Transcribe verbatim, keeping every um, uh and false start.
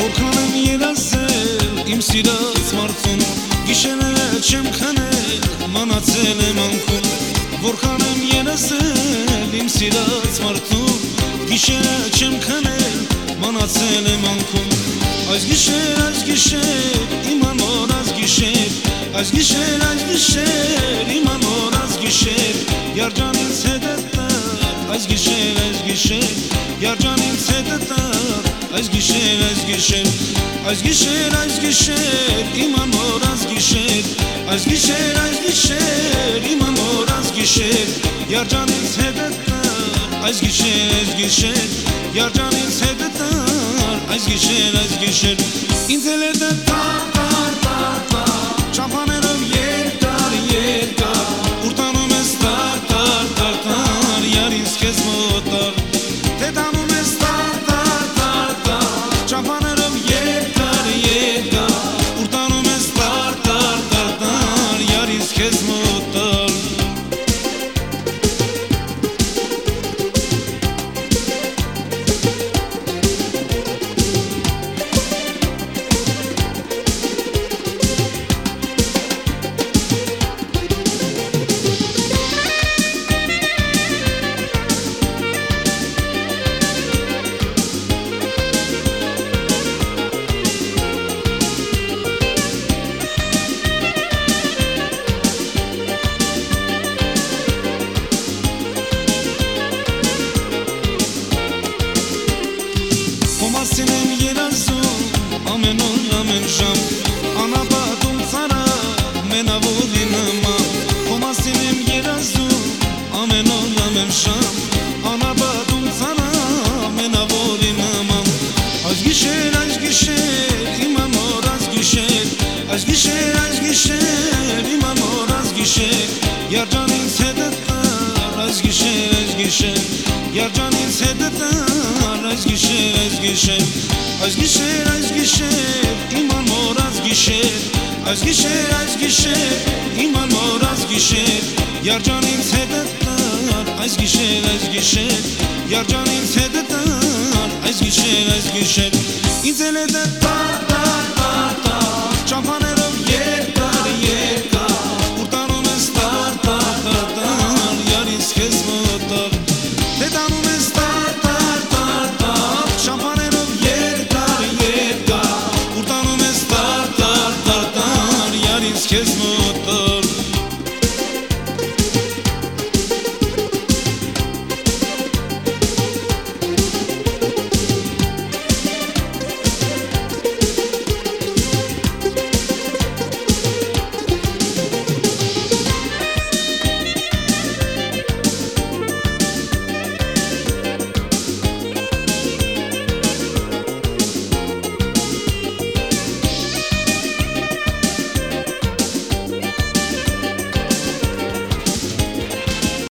Որքան եմ երազել իմ սիրած մարդուն, գիշերը չեմ քնել, մնացել եմ անքուն։ Որքան եմ երազել իմ սիրած մարդուն, գիշերը չեմ քնել, մնացել եմ անքուն։ Այս գիշեր, այս գիշեր, իմ անոր այս գիշեր, այս գիշեր, այս գիշեր, իմ անոր այս գիշեր, Երջան ինձ հետ է տար, այս գիշեր, այս գիշեր, Երջան ինձ հետ է տար, այս գիշեր, այս գիշեր, այս գիշեր, այս գիշեր, իմ անոր այս գիշեր, այս գիշեր, այս գիշեր, իմ անոր այս գիշեր, Երջան ինձ հետ է տար, այս գիշեր, այս գիշեր, Երջան ինձ հետ է տար, այս գիշեր, այս գիշեր, ինձ էլ հետ է տար, տար, տար, տար, չափաներով երկար, երկար, ուր տանում ես տար, տար, տար, տար, յար ինձ քեզ մոտար, թե տանում ես տար, տար, տար, տար, չափաներով երկար, երկար, ուր տանում ես տար, տար, տար, տար, յար ինձ քեզ մոտար։ Մասին եմ երազում, ամեն օր, ամեն ժամ, անապատում ծարա, մենավորի նման, քո մասին եմ երազում, ամեն օր, ամեն ժամ, անապատում ծարա, մենավորի նման, այս գիշեր, այս գիշեր, իմ ամոր այս գիշեր, այս գիշեր, այս գիշեր, իմ ամոր այս գիշեր, Երջան ինձ հետ է տար, այս գիշեր, այս գիշեր, Երջան ինձ հետ է տար, այս գիշեր, այս գիշեր, այս գիշեր, այս գիշեր, իմ անոր այս գիշեր, այս գիշեր, այս գիշեր, իմ անոր այս գիշեր, Երջան ինձ հետ է տար, այս գիշեր, այս գիշեր, Երջան ինձ հետ է տար, այս գիշեր, այս գիշեր, ինձ էլ հետ է տար